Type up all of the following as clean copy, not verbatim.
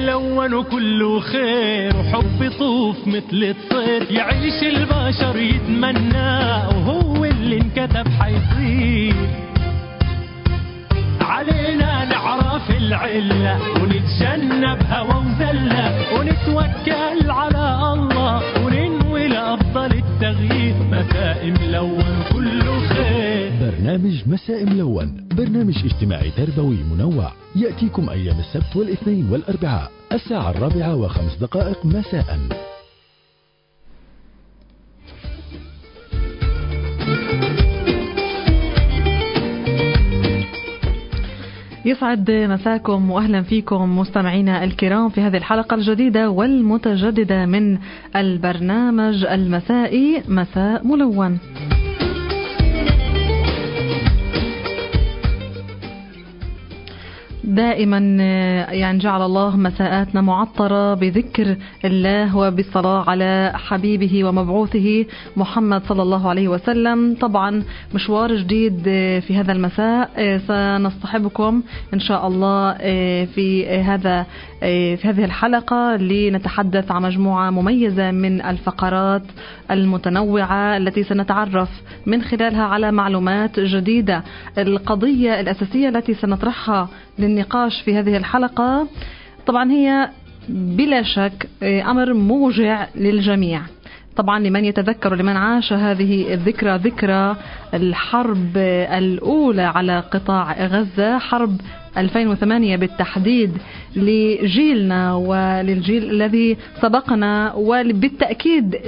ملون وكله خير وحب يطوف مثل الطير، يعيش البشر يتمنى وهو اللي انكتب حيصير. علينا نعرف العلة ونتجنب هوى وزلة ونتوكل على الله وننوي لأفضل التغيير. مساء ملون كله خير. برنامج مساء ملون برنامج اجتماعي تربوي منوع يأتيكم أيام السبت والاثنين والأربعاء الساعة 4:05 مساء. يسعد مساكم وأهلا فيكم مستمعينا الكرام في هذه الحلقة الجديدة والمتجددة من البرنامج المسائي مساء ملون. دائما يعني جعل الله مساءاتنا معطرة بذكر الله وبالصلاة على حبيبه ومبعوثه محمد صلى الله عليه وسلم. طبعا مشوار جديد في هذا المساء سنصطحبكم إن شاء الله في هذه الحلقة لنتحدث عن مجموعة مميزة من الفقرات المتنوعة التي سنتعرف من خلالها على معلومات جديدة. القضية الأساسية التي سنطرحها للنقاش في هذه الحلقة طبعا هي بلا شك أمر موجع للجميع. طبعا لمن يتذكر لمن عاش هذه الذكرى، ذكرى الحرب الأولى على قطاع غزة، حرب 2008 بالتحديد، لجيلنا وللجيل الذي سبقنا وبالتأكيد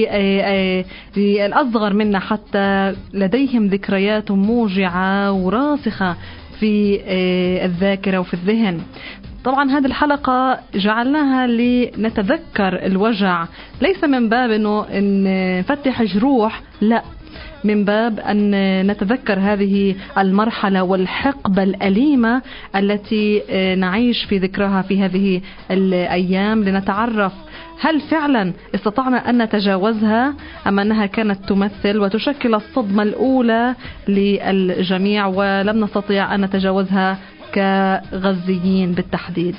للأصغر منا حتى لديهم ذكريات موجعة وراسخة في الذاكرة وفي الذهن. طبعا هذه الحلقة جعلناها لنتذكر الوجع، ليس من باب انه نفتح جروح، لا، من باب أن نتذكر هذه المرحلة والحقبة الأليمة التي نعيش في ذكرها في هذه الأيام، لنتعرف هل فعلا استطعنا أن نتجاوزها أم أنها كانت تمثل وتشكل الصدمة الأولى للجميع ولم نستطيع أن نتجاوزها كغزيين بالتحديد.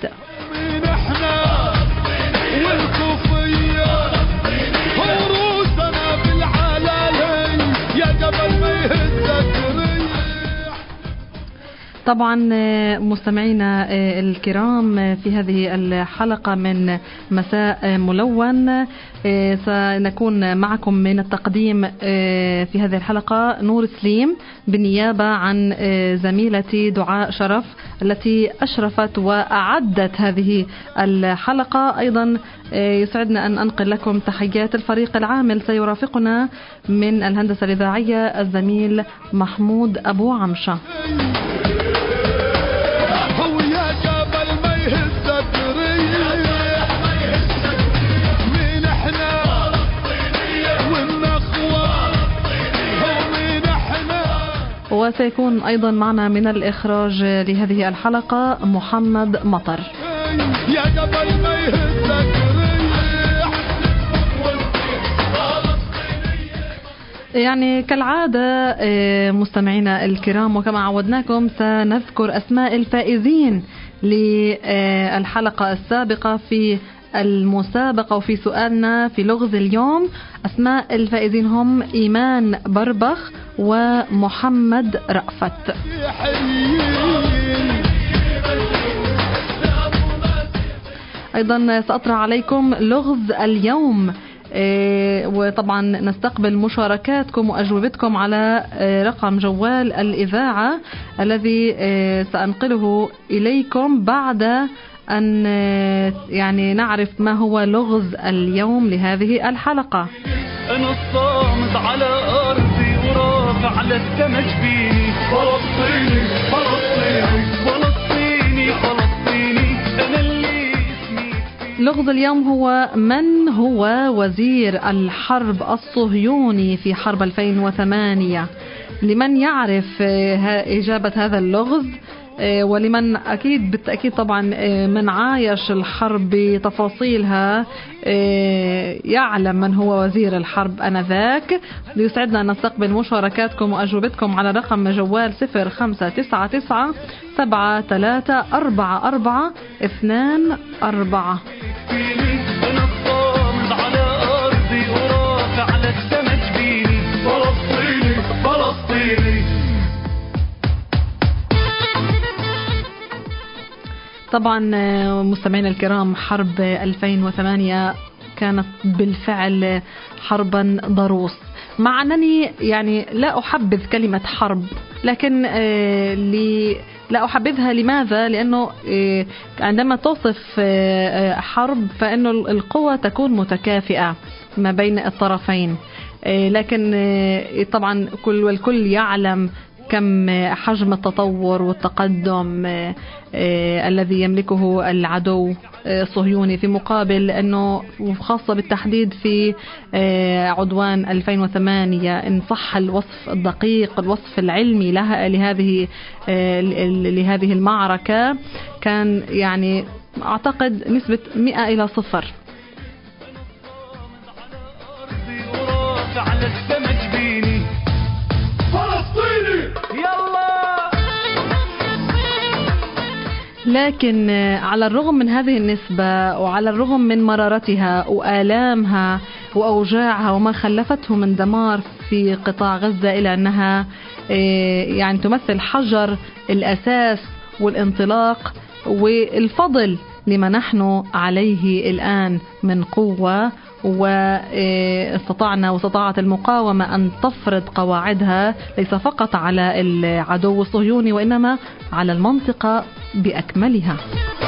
طبعا مستمعينا الكرام في هذه الحلقة من مساء ملون سنكون معكم من التقديم في هذه الحلقة نور سليم بالنيابة عن زميلتي دعاء شرف التي أشرفت وأعدت هذه الحلقة. أيضا يسعدنا أن أنقل لكم تحيات الفريق العامل. سيرافقنا من الهندسة الإذاعية الزميل محمود أبو عمشة. وسيكون أيضا معنا من الإخراج لهذه الحلقة محمد مطر. يعني كالعادة مستمعينا الكرام وكما عودناكم سنذكر أسماء الفائزين للحلقة السابقة في المسابقة وفي سؤالنا في لغز اليوم. أسماء الفائزين هم إيمان بربخ ومحمد رأفت. أيضا سأطرح عليكم لغز اليوم وطبعا نستقبل مشاركاتكم وأجوبتكم على رقم جوال الإذاعة الذي سأنقله إليكم بعد أن يعني نعرف ما هو لغز اليوم لهذه الحلقة. أنا الصامت على أرضي ورافع على السما جبيني، فلسطيني فلسطيني فلسطيني فلسطيني أنا اللي اسمي. لغز اليوم هو: من هو وزير الحرب الصهيوني في حرب 2008؟ لمن يعرف إجابة هذا اللغز ولمن أكيد بالتأكيد طبعا من عايش الحرب بتفاصيلها يعلم من هو وزير الحرب آنذاك. يسعدنا أن نستقبل مشاركاتكم وأجوبتكم على رقم جوال 0599 734424. طبعا مستمعينا الكرام، حرب 2008 كانت بالفعل حربا ضروس، مع أنني يعني لا أحبذ كلمة حرب، لكن لا أحبذها. لماذا؟ لأنه عندما توصف حرب فإنه القوة تكون متكافئة ما بين الطرفين، لكن طبعا والكل يعلم كم حجم التطور والتقدم الذي يملكه العدو الصهيوني، في مقابل أنه خاصة بالتحديد في عدوان 2008 إن صح الوصف الدقيق، الوصف العلمي لهذه المعركة، كان يعني أعتقد نسبة 100-0. لكن على الرغم من هذه النسبة وعلى الرغم من مرارتها وآلامها وأوجاعها وما خلفته من دمار في قطاع غزة، إلى أنها يعني تمثل حجر الأساس والانطلاق والفضل لما نحن عليه الآن من قوة، واستطاعت المقاومة أن تفرض قواعدها ليس فقط على العدو الصهيوني وإنما على المنطقة بأكملها.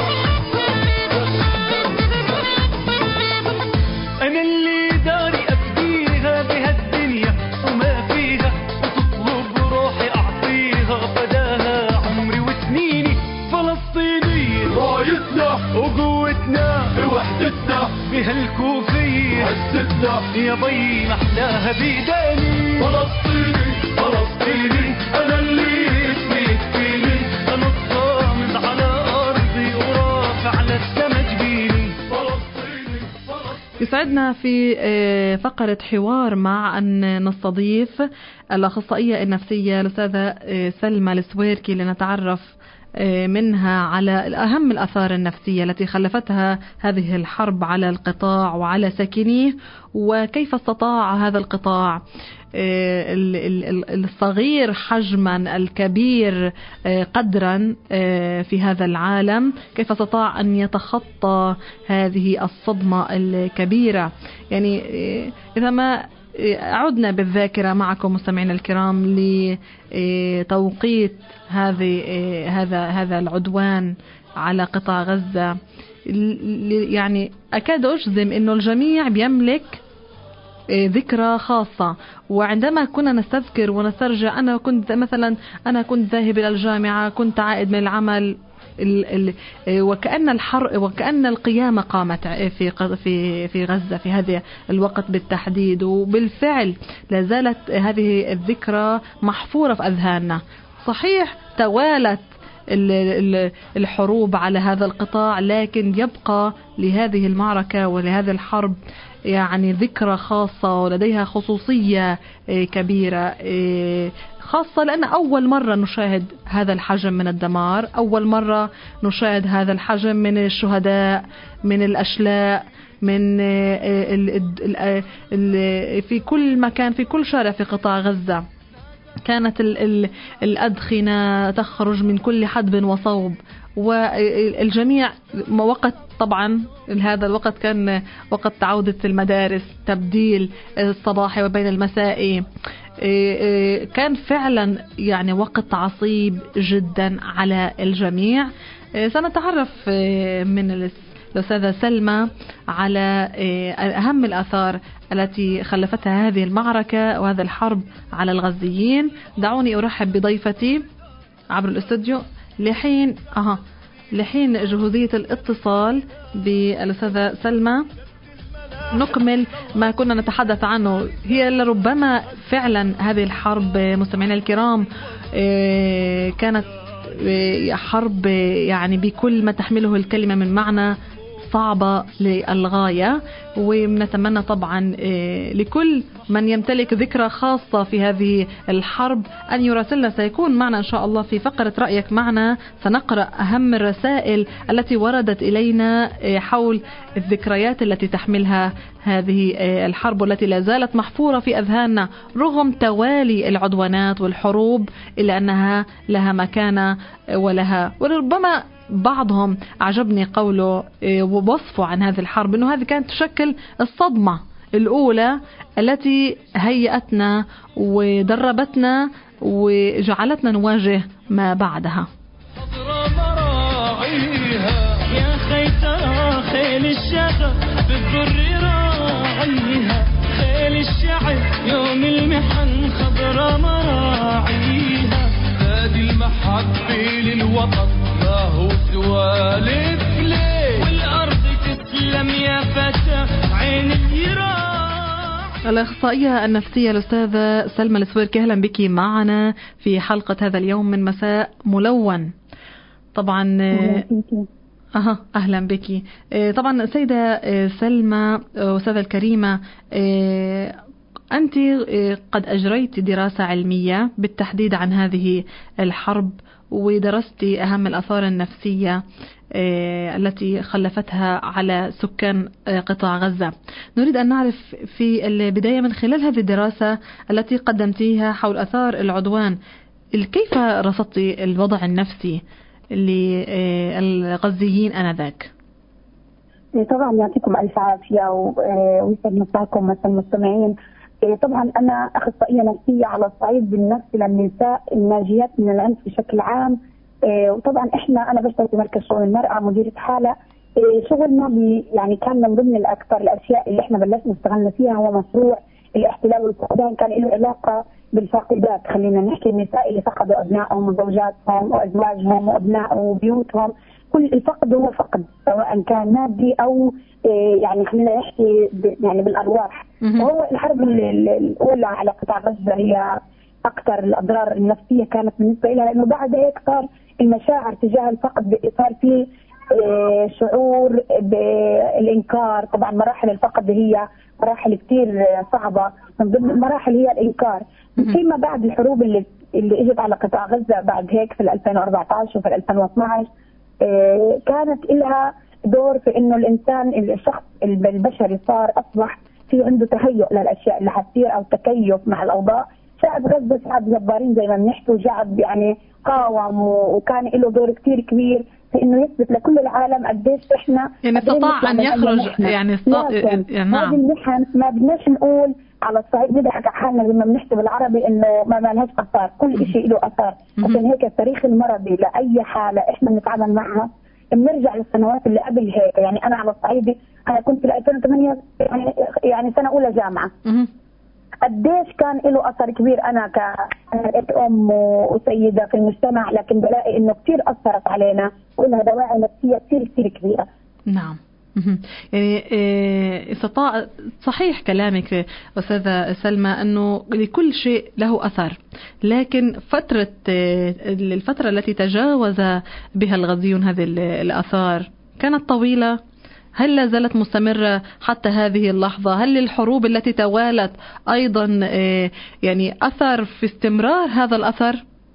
أنا اللي داري أفديها بهالدنيا وما فيها، وتطلب روحي أعطيها فداها عمري وسنيني. فلسطينية رايتنا وقوتنا وحدتنا بهالكوفية عزتنا يا بي محلاها بيداني. فلسطيني فلسطيني أنا اللي اسمي يكفيني، أنا الصامد على أرضي ورافع للسما جبيني. فلسطيني يسعدنا في فقرة حوار مع أن نستضيف الأخصائية النفسية الأستاذة سلمى السويركي لنتعرف منها على أهم الآثار النفسية التي خلفتها هذه الحرب على القطاع وعلى ساكنيه، وكيف استطاع هذا القطاع الصغير حجما الكبير قدرا في هذا العالم، كيف استطاع أن يتخطى هذه الصدمة الكبيرة. يعني إذا ما عدنا بالذاكرة معكم مستمعينا الكرام لتوقيت هذا العدوان على قطاع غزة، يعني أكاد أجزم أنه الجميع بيملك ذكرى خاصة. وعندما كنا نستذكر ونسترجع، أنا كنت ذاهب إلى الجامعة، كنت عائد من العمل، وكأن القيامة قامت في غزة في هذا الوقت بالتحديد. وبالفعل لا زالت هذه الذكرى محفورة في أذهاننا. صحيح توالت الحروب على هذا القطاع، لكن يبقى لهذه المعركة ولهذه الحرب يعني ذكرى خاصة ولديها خصوصية كبيرة، خاصة لأن أول مرة نشاهد هذا الحجم من الدمار، أول مرة نشاهد هذا الحجم من الشهداء، من الأشلاء، من في كل مكان، في كل شارع في قطاع غزة كانت الأدخنة تخرج من كل حدب وصوب، والجميع وقت طبعا هذا الوقت كان وقت عودة المدارس، تبديل الصباحي وبين المسائي، كان فعلا يعني وقت عصيب جدا على الجميع. سنتعرف من الأستاذة سلمى على أهم الآثار التي خلفتها هذه المعركة وهذا الحرب على الغزيين. دعوني أرحب بضيفتي عبر الاستوديو لحين جهوزية الاتصال بالأستاذة سلمى نكمل ما كنا نتحدث عنه. هي لربما فعلا هذه الحرب مستمعينا الكرام كانت حرب يعني بكل ما تحمله الكلمة من معنى صعبة للغاية. ونتمنى طبعا لكل من يمتلك ذكرى خاصة في هذه الحرب أن يراسلنا. سيكون معنا إن شاء الله في فقرة رأيك معنا، سنقرأ أهم الرسائل التي وردت إلينا حول الذكريات التي تحملها هذه الحرب والتي لا زالت محفورة في أذهاننا رغم توالي العدوانات والحروب، إلا أنها لها مكانة ولها. وربما بعضهم أعجبني قوله ووصفه عن هذه الحرب أنه هذه كانت تشكل الصدمة الأولى التي هيأتنا ودربتنا وجعلتنا نواجه ما بعدها. يا خيتها خيل الشغف بالضر راعيها، خيل الشعب يوم المحن خضرا مراعيها، نادي المحبة للوطن ما هو سوالف ليه، والأرض تسلم يا فتى عين اليراع. الأخصائية النفسية الأستاذة سلمى السويركي، أهلا بك معنا في حلقة هذا اليوم من مساء ملون. طبعا أهلا بك. طبعا سيدة سلمى أستاذة الكريمة، أنت قد أجريت دراسة علمية بالتحديد عن هذه الحرب، ودرست أهم الآثار النفسية التي خلفتها على سكان قطاع غزة. نريد أن نعرف في البداية من خلال هذه الدراسة التي قدمتيها حول آثار العدوان، كيف رصدت الوضع النفسي للغزيين آنذاك؟ طبعا يعطيكم ألف عافية ويسعد مساكم مثل المستمعين. طبعا أنا أخصائية نفسية على الصعيد النفسي للنساء الناجيات من العنف بشكل عام. وطبعا أنا بشتغل في مركز شؤون المرأة مديرة حالة. شغلنا يعني كان من ضمن الأكثر الأشياء اللي إحنا بلشنا اشتغلنا فيها هو مشروع الاحتلال والفقدان، كان له علاقة بالفاقدات، خلينا نحكي النساء اللي فقدوا أبنائهم وزوجاتهم وأزواجهم وأبنائهم وبيوتهم. كل الفقد هو فقد سواء كان مادي أو يعني خلينا نحكي يعني بالأرواح. وهو الحرب الأولى على قطاع غزة هي أكثر الأضرار النفسية كانت بالنسبة لها، لأنه بعد هيك صار المشاعر تجاه الفقد صار فيه شعور بالإنكار. طبعا مراحل الفقد هي مراحل كتير صعبة، من ضمن المراحل هي الإنكار. فيما بعد الحروب اللي اجت على قطاع غزة بعد هيك في 2014 وفي 2012 كانت لها دور في انه الانسان الشخص البشري صار اصبح في عنده تهيؤ للاشياء اللي حتصير او تكيف مع الاوضاع. شعب غزة شعب جبارين زي ما بنحكي، وشعب يعني قاوم وكان له دور كتير كبير في انه يثبت لكل العالم قديش احنا يعني استطاع ان يخرج يعني هذه المحن ما بدناش نقول على الصعيد نضحك على حالنا زي ما بنحكي بالعربي انه ما لهاش اثار، كل شيء له اثار. عشان هيك التاريخ المرضي لاي حاله احنا بنتعامل معها بنرجع للسنوات اللي قبل هيك. يعني انا على الصعيد انا كنت في 2008 يعني سنه اولى جامعه. قديش كان له اثر كبير. انا كأم وسيده في المجتمع، لكن بلاقي انه كثير اثرت علينا ولها دواعي نفسيه كثير كبيره. نعم. يعني استطاع صحيح كلامك أستاذة سلمى أنه لكل شيء له أثر، لكن الفترة التي تجاوز بها الغزيون هذه الآثار كانت طويلة. هل لا زالت مستمرة حتى هذه اللحظة؟ هل الحروب التي توالت أيضا يعني أثر في استمرار هذا الأثر؟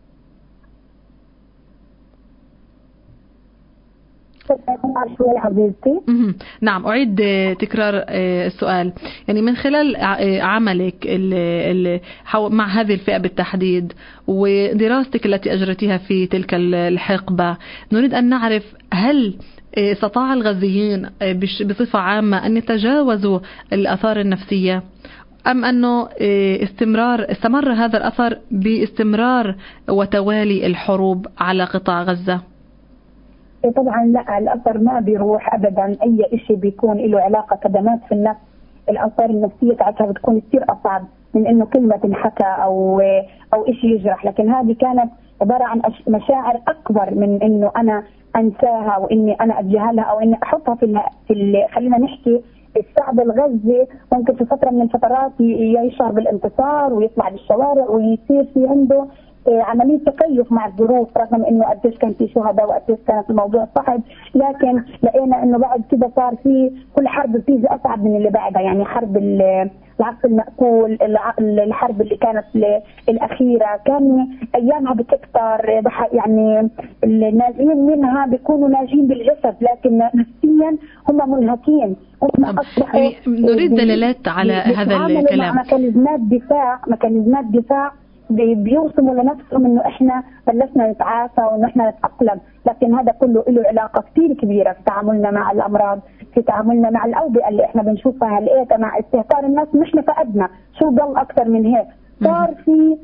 نعم، أعيد تكرار السؤال. يعني من خلال عملك مع هذه الفئة بالتحديد ودراستك التي أجرتيها في تلك الحقبة، نريد أن نعرف هل استطاع الغزيين بصفة عامة أن يتجاوزوا الآثار النفسية، أم أنه استمر هذا الأثر باستمرار وتوالي الحروب على قطاع غزة؟ طبعا لا، الأثر ما بيروح أبدا. أي شيء بيكون له علاقة كدمات في النفس الآثار النفسية تاعتها بتكون كثير أصعب من إنه كلمة تنحكى أو شيء يجرح. لكن هذه كانت عبارة عن مشاعر أكبر من إنه أنا أنساها وإني أنا أتجاهلها أو إني أحطها في خلينا نحكي الشعب الغزي ممكن في فترة من الفترات يشعر بالانتصار ويطلع بالشوارع ويصير في عنده عملية تكيف مع الظروف، رغم انه قديش كان في شهداء وقديش كانت الموضوع صعب، لكن لقينا انه بعد كده صار في كل حرب بتيجي اصعب من اللي بعدها. يعني حرب العصر المأكول، الحرب اللي كانت الأخيرة كان أيامها بتكتر، يعني الناجين منها بيكونوا ناجين بالجسد، لكن نفسيا هم منهكين. نريد دلالات على هذا الكلام. ميكانيزمات دفاع بيوصموا لنفسهم انه احنا بلشنا نتعافى وانه احنا نتأقلم، لكن هذا كله له علاقة كثير كبيرة في تعاملنا مع الأمراض، في تعاملنا مع الأوبئة اللي احنا بنشوفها هالقيتا، مع استهتار الناس. مش فقدنا شو ضل أكثر من هيك، صار في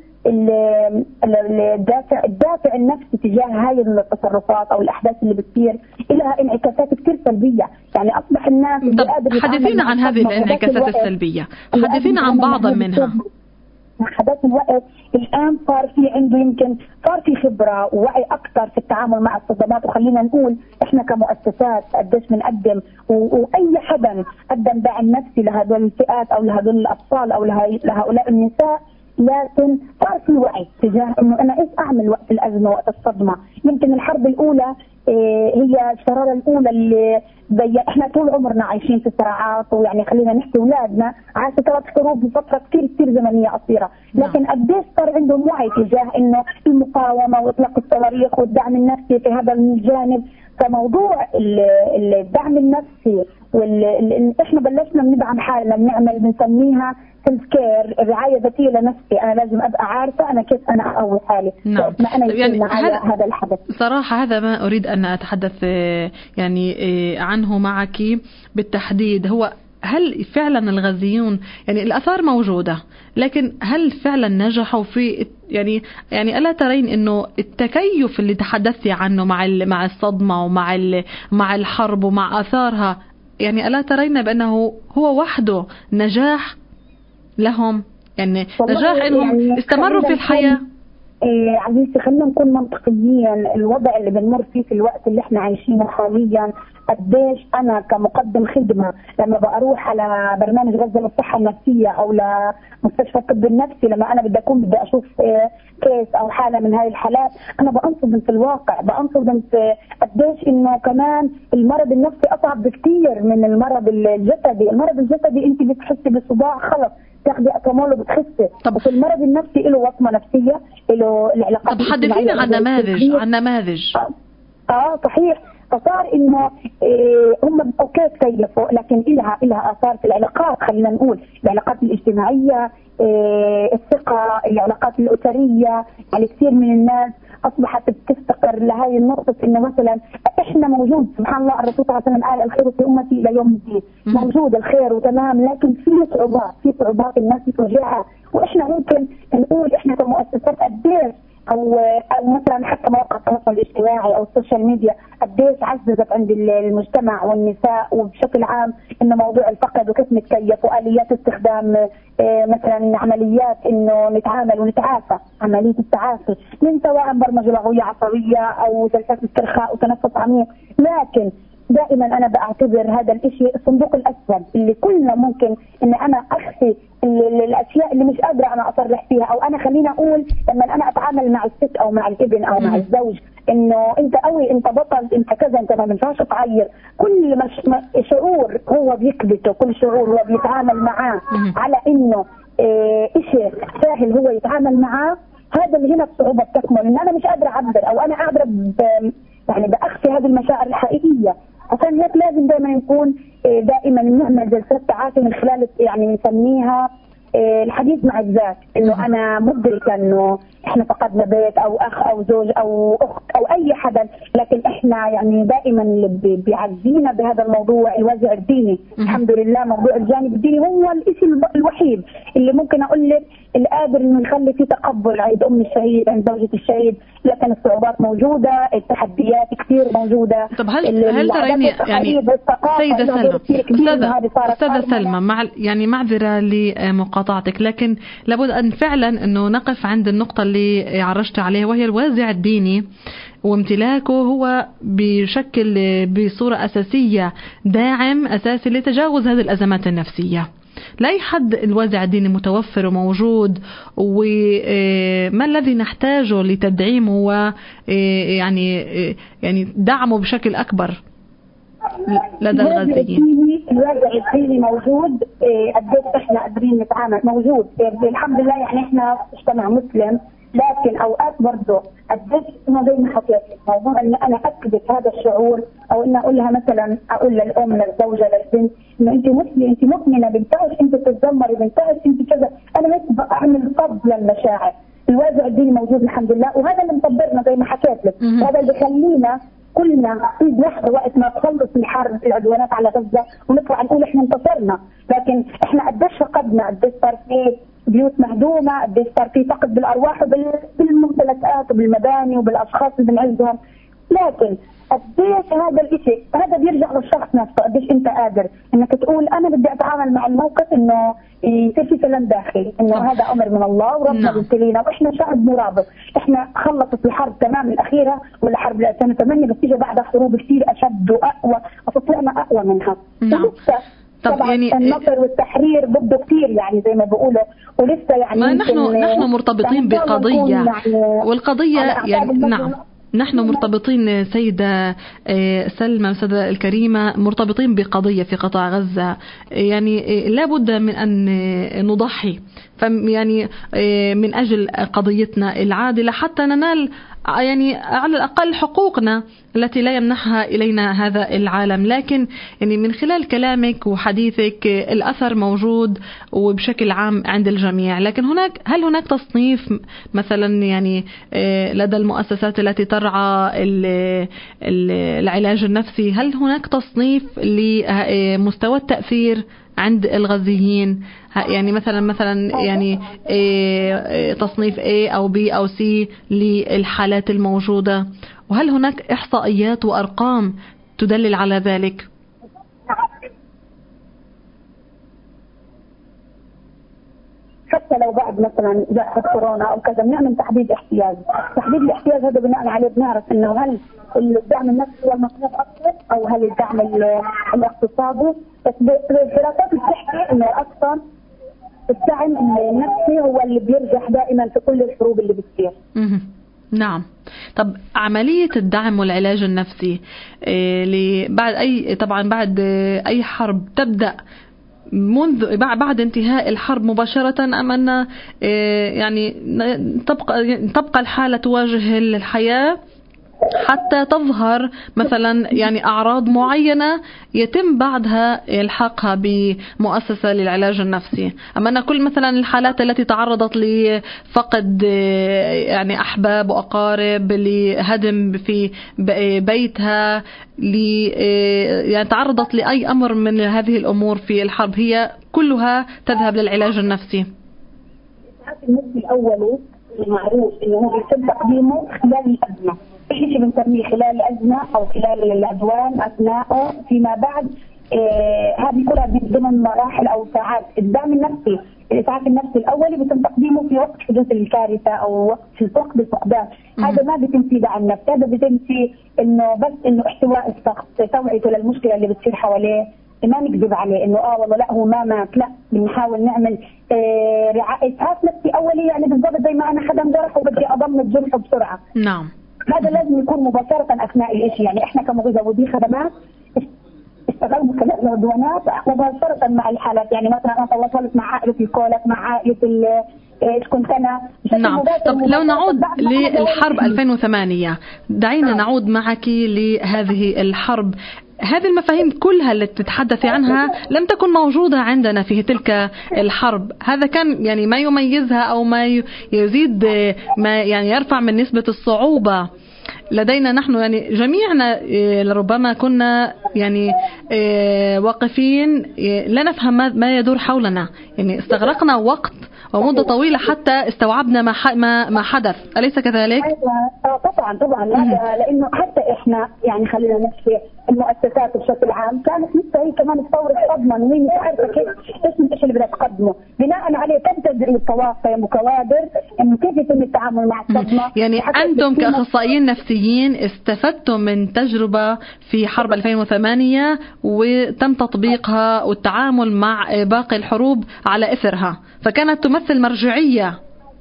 الدافع النفسي تجاه هاي التصرفات أو الأحداث اللي بتصير لها انعكاسات كثير سلبية. يعني أصبح الناس حدثينا عن هذه الانعكاسات السلبية، حدثينا عن بعض منها. حدث الوقت الآن صار في عنده يمكن صار في خبرة ووعي أكثر في التعامل مع الصدمات. وخلينا نقول إحنا كمؤسسات قديش بنقدم، وأي حدا قدم دعم نفسي لهذول الفئات أو لهذول الأطفال أو لهؤلاء النساء، لكن صار في وعي تجاه إنه أنا إيش أعمل وقت الأزمة وقت الصدمة. يمكن الحرب الأولى هي الشرارة الأولى اللي احنا طول عمرنا عايشين في صراعات، ويعني خلينا نحكي أولادنا عاشوا 3 حروب بفترة كثير زمنية قصيرة، لكن قديش صار عندهم وعي تجاه إنه المقاومة وإطلاق الصواريخ والدعم النفسي في هذا الجانب. فموضوع الدعم النفسي احنا بلشنا بندعم حالنا، بنسميها سيلف كير، الرعاية الذاتية لنفسي. أنا لازم أبقى عارفة أنا كيف أنا أقوي حالي. نعم. ما أنا يعني هذا الحدث صراحة هذا ما أريد أن أتحدث يعني عنه معك بالتحديد. هو هل فعلا الغازيون يعني الآثار موجودة، لكن هل فعلا نجحوا في يعني ألا ترين إنه التكيف اللي تحدثتي عنه مع الصدمة مع الحرب ومع آثارها، يعني ألا ترين بأنه هو وحده نجاح لهم، يعني نجاح إنهم يعني استمروا في الحياة؟ عزيزتي خلينا نكون منطقيين. الوضع اللي بنمر فيه في الوقت اللي احنا عايشينه حاليا، قديش انا كمقدم خدمه لما بروح على برنامج غزه للصحه النفسيه او لمستشفى الطب النفسي، لما انا بدي اشوف كيس او حاله من هاي الحالات، انا بنصدم في الواقع، بنصدم في قديش انه كمان المرض النفسي اصعب بكثير من المرض الجسدي. المرض الجسدي انت بتحسي بصداع خلص تاخدي اكمول وبتخسي، بس المرض النفسي له وصمه نفسيه، له العلاقات. طب حدثينا عن نماذج. صحيح. فصار انه هم اوكي تكيفوا، لكن لها اثار في العلاقات. خلينا نقول العلاقات الاجتماعيه، الثقه، العلاقات الاسريه. يعني كثير من الناس اصبحت بتفتقر لهي النقطه، انه مثلا احنا موجود، سبحان الله، الرسول صلى الله عليه وسلم قال الخير في امتي الى يوم الدين. موجود الخير وتمام، لكن في صعوبات الناس بتواجهها. واحنا ممكن نقول احنا كمؤسسات قديش او مثلا حتى مواقع التواصل الاجتماعي او السوشيال ميديا قديش عززت عند المجتمع والنساء وبشكل عام انه موضوع الفقد وكيف نتكيف، واليات استخدام مثلا عمليات انه نتعامل ونتعافى، عمليه التعافي من سواء برمجه لغويه عصبيه او جلسات استرخاء وتنفس عميق. لكن دائما انا بعتبر هذا الاشي الصندوق الاسود اللي كلنا ممكن ان انا اخفي الاشياء اللي مش قادره انا اصرح فيها، او انا خلينا اقول لما انا اتعامل مع الست او مع الابن او مع الزوج انه انت قوي، انت بطل، انت كذا، انت ما ينفعش تعير. كل شعور هو بيكبته، كل شعور هو بيتعامل معاه على انه اشي سهل هو يتعامل معاه. هذا اللي هنا الصعوبه بتكمن، ان انا مش قادره اعبر او انا قادره يعني باخفي هذه المشاعر الحقيقيه. عشان هيك لازم دائما يكون دائما نعمل جلسات تعافي من خلال يعني نسميها الحديث مع الذات، انه انا مدركه انه احنا فقدنا بيت او اخ او زوج او اخت او اي حدا، لكن احنا يعني دائما اللي بيعزينا بهذا الموضوع الوازع الديني. الحمد لله موضوع الجانب الديني هو الشيء الوحيد اللي ممكن اقول لك القادر انه نخلي فيه تقبل عند ام الشهيد، عند زوجة الشهيد. لكن الصعوبات موجودة، التحديات كثير موجودة. طب هل تريني يعني أستاذة سلمى يعني معذرة لمقاطعتك، لكن لابد أن فعلا أنه نقف عند النقطة اللي عرجت عليها، وهي الوازع الديني وامتلاكه هو بشكل بصورة أساسية داعم أساسي لتجاوز هذه الأزمات النفسية. لأي حد الوازع الديني متوفر وموجود، وما الذي نحتاجه لتدعيمه يعني دعمه بشكل أكبر لدى الغزيين؟ الوازع الديني موجود، قديش احنا قادرين نتعامل موجود الحمد لله. يعني احنا مجتمع مسلم، لكن اوقات برضه قديش انه زي ما حكيت موضوع ان انا اكبت هذا الشعور، او ان اقول لها مثلا، اقول للام للزوجه للبنت انه انت مسلمه، انت مؤمنه، بنتعش انت تتذمري، بنتعش انت كذا. انا بس بعمل صد للمشاعر. الوازع الديني موجود الحمد لله، وهذا اللي مصبرنا زي ما حكيت لك، هذا اللي بيخلينا كلنا في لحظه وقت ما تخلص الحرب العدوانات على غزه ونطلع نقول احنا انتصرنا. لكن احنا قديش فقدنا، قديش صار في بيوت مهدومه، قديش صار في فقد بالارواح وبالممتلكات وبالمباني وبالاشخاص اللي بنعزهم. لكن قديش هذا الشيء هذا بيرجع للشخص نفسه، قديش انت قادر انك تقول انا بدي اتعامل مع الموقف انه يصير في سلام داخلي، انه هذا امر من الله وربنا بيبتلينا، واحنا شعب مرابط. احنا خلصت الحرب تمام الاخيره ولا حرب 2008، بس تيجي بعدها حروب كثير اشد واقوى، وطلعنا اقوى منها. طبعا يعني النصر والتحرير بده كثير، يعني زي ما بيقولوا، ولسه يعني ما نحن مرتبطين بقضيه، يعني والقضيه يعني نعم نحن مرتبطين سيدة سلمى سيدة الكريمة، مرتبطين بقضية في قطاع غزة، يعني لا بد من أن نضحي يعني من أجل قضيتنا العادلة حتى ننال يعني على الأقل حقوقنا التي لا يمنحها إلينا هذا العالم. لكن يعني من خلال كلامك وحديثك الأثر موجود وبشكل عام عند الجميع، لكن هل هناك تصنيف مثلا يعني لدى المؤسسات التي ترعى العلاج النفسي، هل هناك تصنيف لمستوى التأثير عند الغزيين؟ يعني مثلا يعني تصنيف A أو B أو C للحالات الموجودة، وهل هناك إحصائيات وأرقام تدلل على ذلك؟ حتى لو بعد مثلا جائحة كورونا أو كذا بنعمل تحديد احتياج. تحديد الاحتياج هذا بناء عليه بنعرف إنه هل الدعم النفسي هو المطلوب أكثر أو هل الدعم الاقتصادي. بس الدراسات بتحكي إنه أصلا الدعم النفسي هو اللي بيرجح دائما في كل الحروب اللي بتصير. نعم. طب عملية الدعم والعلاج النفسي بعد أي حرب تبدأ منذ بعد انتهاء الحرب مباشرة، أم أن يعني تبقى الحالة تواجه الحياة حتى تظهر مثلا يعني أعراض معينة يتم بعدها إلحاقها بمؤسسة للعلاج النفسي؟ أما أن كل مثلا الحالات التي تعرضت لفقد يعني أحباب وأقارب، لهدم في بيتها، يعني تعرضت لأي أمر من هذه الأمور في الحرب، هي كلها تذهب للعلاج النفسي. النفسي الأولي معروف إنه يتم تقديمه خلال الأزمة، شيء بنسميه خلال الأزمة أو خلال العدوان أثناءه فيما بعد. هذه كلها ضمن مراحل أو ساعات الدعم النفسي. الإسعاف النفسي الأولي بيتم تقديمه في وقت حدوث الكارثة أو وقت الفقدان. هذا ما بيتم فيه دعم نفسي، هذا بيتم فيه إنه بس إنه احتواء الشخص، توعيته للمشكلة اللي بتصير حواليه، ما نكذب عليه إنه والله لا هو ما مات، لا بنحاول نعمل إسعاف نفسي أولي، يعني بالضبط زي ما أنا حدا انجرح وبدي أضم الجرح بسرعة. نعم. هذا لازم يكون مباشرة أثناء الإشي. يعني إحنا كمزودي خدمات اشتغلنا خلال العدوانات مباشرة مع الحالات. يعني مثلا أنا تواصلت مع عائلة الكولك، مع عائلة إيش كنت أنا. نعم. طب لو نعود للحرب 2008، دعينا نعود معك لهذه الحرب. هذه المفاهيم كلها اللي تتحدثي عنها لم تكن موجودة عندنا في تلك الحرب. هذا كان يعني ما يميزها أو ما يزيد ما يعني يرفع من نسبة الصعوبة لدينا نحن. يعني جميعنا لربما كنا يعني واقفين لا نفهم ما يدور حولنا، يعني استغرقنا وقت ومدة طويلة حتى استوعبنا ما حدث، أليس كذلك؟ طبعا لأنه حتى إحنا يعني خلينا نحكي المؤسسات بشكل عام كانت لسه هي كمان تطور الصدمة، وهي مش عارفة كيف إيش اللي بدها تقدمه. بناء عليه تبدأ تدريب طواقم وكوادر انه كيف يتم التعامل مع الصدمه. يعني انتم كاخصائيين نفسيين استفدتم من تجربه في حرب 2008 وتم تطبيقها والتعامل مع باقي الحروب على اثرها، فكانت تمثل مرجعيه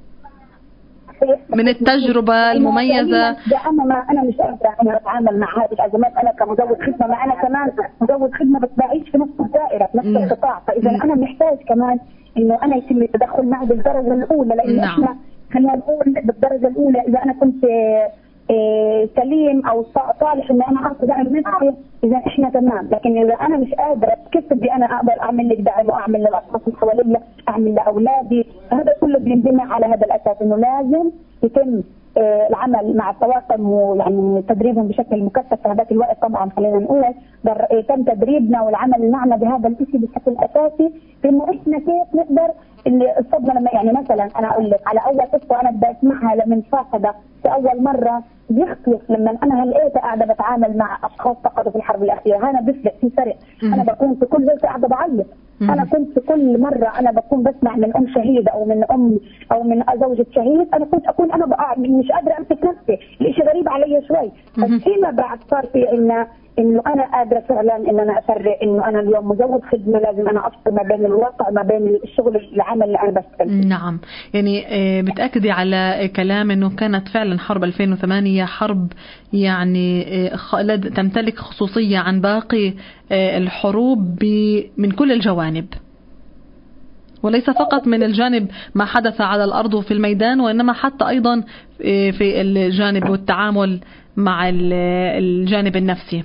من التجربة المميزة. أنا مش قادرة أنا أتعامل مع هذه الأزمات، أنا كمزود خدمة، ما أنا كمان مزود خدمة بس بعيش في نفس الدائرة في نفس القطاع، فإذا أنا محتاج كمان إنه أنا يتم التدخل معي بالدرجة الأولى، لأن إحنا خلينا نقول بالدرجة الأولى إذا أنا كنت سليم أو صالح إن أنا أخذ دعم منك إذا إحنا تمام، لكن إذا أنا مش قادرة كيف بدي أنا أقدر أعمل لك دعم وأعمل للأشخاص اللي حواليا، أعمل لأولادي؟ هذا كله بينبني على هذا الأساس إنه لازم يتم العمل مع الطواقم ويعني تدريبهم بشكل مكثف. في هذاك الوقت طبعا خلينا نقول تم تدريبنا والعمل معنا بهذا الشيء بشكل اساسي، انه احنا كيف نقدر الصدمه لما يعني مثلا انا اقول لك على اول قصه انا بدي اسمعها لمن فاقده في اول مره بيختلف لما انا هلقيت قاعده بتعامل مع اشخاص فقدوا في الحرب الاخيره، هنا بفرق في فرق. انا بكون في كل جلسه قاعده بعيط، انا كنت كل مره انا بكون بسمع من ام شهيده او من ام او من زوجة شهيد، انا كنت اكون انا بقى مش قادره امسك نفسي، الشيء غريب علي شوي، بس فيما بعد صار في انه انا قادره فعلا ان انا افرق انه انا اليوم مزود خدمه لازم انا افصل ما بين الواقع ما بين الشغل العمل اللي انا بشتغل. نعم، يعني بتاكدي على كلام انه كانت فعلا حرب 2008 حرب يعني تمتلك خصوصيه عن باقي الحروب من كل الجوانب، وليس فقط من الجانب ما حدث على الأرض وفي الميدان، وإنما حتى أيضا في الجانب والتعامل مع الجانب النفسي.